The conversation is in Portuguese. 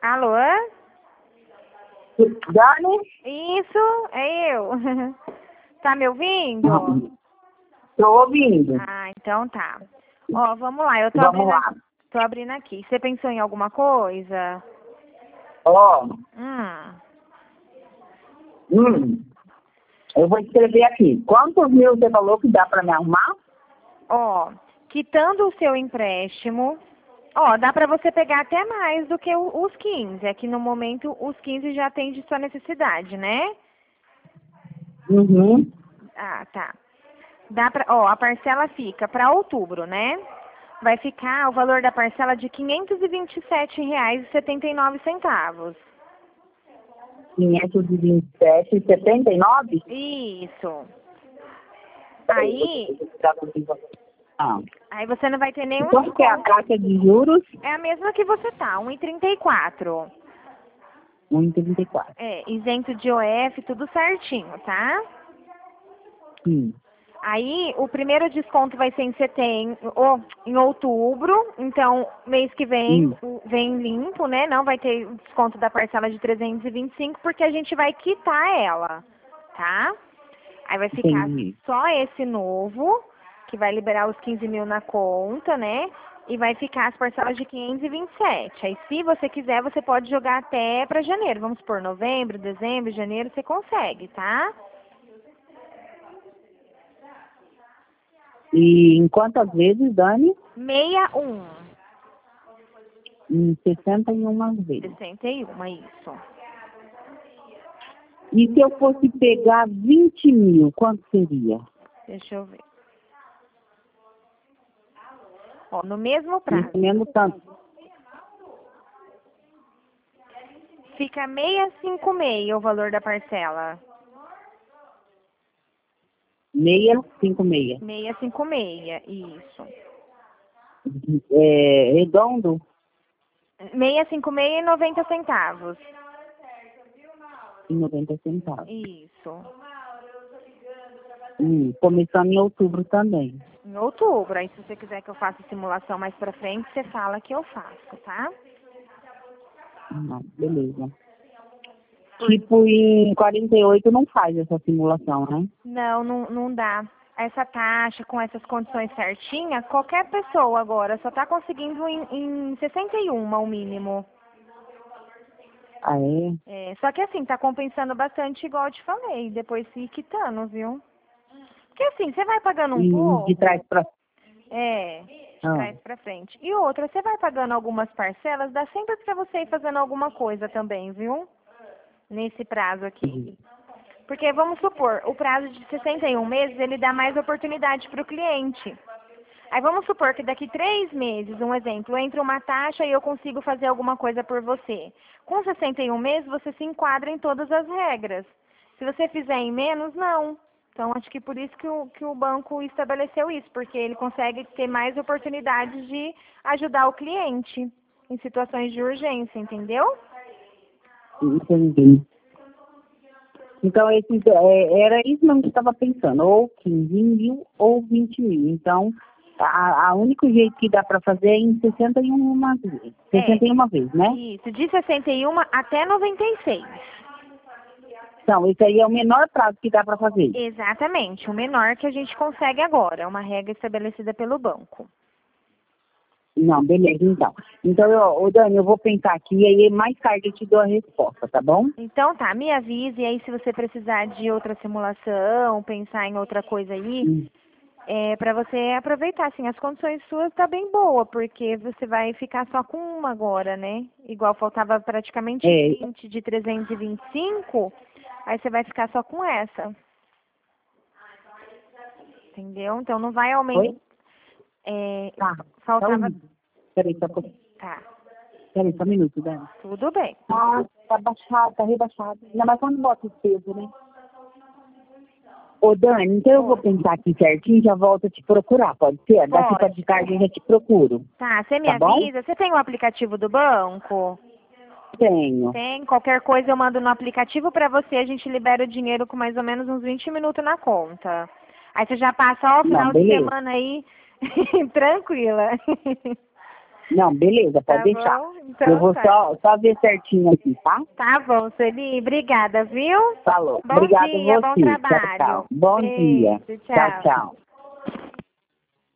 Alô? Dani? Isso, é eu. Tá me ouvindo? Tô ouvindo. Ah, então tá. Ó, vamos lá, eu tô Vamos abrindo, lá. tô abrindo aqui. Você pensou em alguma coisa? Ó, Hum. eu vou escrever aqui. Quantos mil você falou que dá pra me arrumar? Ó, quitando o seu empréstimo, ó, dá pra você pegar até mais do que os 15. É que no momento os 15 já atende sua necessidade, né? Uhum. Ah, tá. Dá pra, ó, a parcela fica para outubro, né? Vai ficar o valor da parcela de R$ 527,79. 527,79? Isso. Aí, Ah. aí você não vai ter nenhum Quanto que é a desconto. taxa de juros? É a mesma que você tá, 1,34. 1,34. É, isento de OF, tudo certinho, tá? Sim. Aí, o primeiro desconto vai ser em setembro, ou em outubro, então, mês que vem, vem limpo, né? Não vai ter o desconto da parcela de 325, porque a gente vai quitar ela, tá? Aí vai ficar Entendi. só esse novo, que vai liberar os 15 mil na conta, né? E vai ficar as parcelas de 527. Aí, se você quiser, você pode jogar até para janeiro. Vamos por novembro, dezembro, janeiro, você consegue, tá? E em quantas vezes, Dani? 61. Em 61 vezes. 61, isso. E se eu fosse pegar 20 mil, quanto seria? Deixa eu ver. Ó, no mesmo prazo, Nesse mesmo tanto. fica 656 o valor da parcela. 656. 656, isso. É, redondo? 656 e 90 centavos. E 90 centavos. Isso. Começando em outubro também. Em outubro. Aí, se você quiser que eu faça simulação mais pra frente, você fala que eu faço, tá? Beleza. Tipo, em 48 não faz essa simulação, né? Não, não dá. Essa taxa, com essas condições certinhas, qualquer pessoa agora só tá conseguindo em 61 o mínimo. Ah, é? É, só que assim, tá compensando bastante, igual eu te falei, depois se ir quitando, viu? Porque assim, você vai pagando um E de trás pouco, pra... de Ah, trás pra frente. E outra, você vai pagando algumas parcelas, dá sempre pra você ir fazendo alguma coisa também, viu? Nesse prazo aqui. Porque vamos supor, o prazo de 61 meses, ele dá mais oportunidade pro cliente. Aí vamos supor que daqui 3 meses, um exemplo, entra uma taxa e eu consigo fazer alguma coisa por você. Com 61 meses, você se enquadra em todas as regras. Se você fizer em menos, não. Então, acho que por isso que o banco estabeleceu isso, porque ele consegue ter mais oportunidades de ajudar o cliente em situações de urgência, entendeu? entendi. Então, era isso mesmo que eu estava pensando. Ou 15 mil ou 20 mil. Então, a único jeito que dá para fazer é em 61 vezes. 61 vezes, né? Isso, de 61 até 96. Então, esse aí é o menor prazo que dá para fazer. Exatamente, o menor que a gente consegue agora. É uma regra estabelecida pelo banco. Não, beleza, então. Então, Dani, eu vou pensar aqui e aí mais tarde eu te dou a resposta, tá bom? Então tá, me avise, e aí se você precisar de outra simulação, pensar em outra coisa aí, para você aproveitar, assim, as condições suas tá bem boa, porque você vai ficar só com uma agora, né? Igual faltava praticamente 20 de 325, aí você vai ficar só com essa. Entendeu? Então não vai aumentar. Oi? Faltava. Peraí, só um pouquinho. Tá, Peraí, só um minuto, Dani. tudo bem. Tá baixado, tá rebaixado. Ainda mais quando bota o peso, né? Ô, Dani, então eu vou pensar aqui certinho e já volto a te procurar, pode ser? Daqui pra de tarde eu já te procuro. Tá, você me Tá bom? avisa. Você tem o aplicativo do banco? Tenho. Tem. Qualquer coisa eu mando no aplicativo pra você. A gente libera o dinheiro com mais ou menos uns 20 minutos na conta. Aí você já passa ó, o final de semana aí tranquila. Não, beleza, pode Tá deixar. bom? Então Eu vou tá. só ver certinho aqui, tá? Tá bom, Sueli. Obrigada, viu? Falou. Bom Obrigado dia, a bom você. Tchau, trabalho. tchau. Bom dia. Beijo, Tchau, tchau.